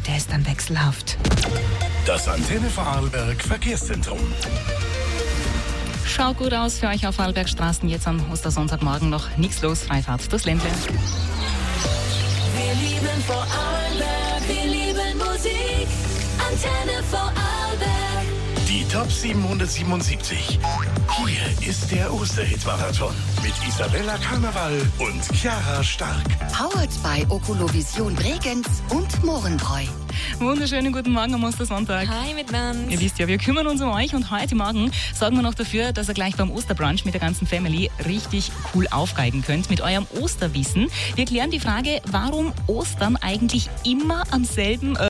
der ist dann wechselhaft. Das Antenne Vorarlberg Verkehrszentrum. Schaut gut aus für euch auf Vorarlbergstraßen. Jetzt am Ostersonntagmorgen noch nichts los. Freifahrt durchs Ländle. Wir lieben Vorarlberg, wir lieben Musik. Antenne Vorarlberg. Die Top 777. Hier ist der Osterhit-Marathon mit Isabella Karneval und Chiara Stark. Powered by Okulovision Bregenz und Mohrenbräu. Wunderschönen guten Morgen am Ostersonntag. Hi miteinander. Ihr wisst ja, wir kümmern uns um euch und heute Morgen sorgen wir noch dafür, dass ihr gleich beim Osterbrunch mit der ganzen Family richtig cool aufgeigen könnt mit eurem Osterwissen. Wir klären die Frage, warum Ostern eigentlich immer am selben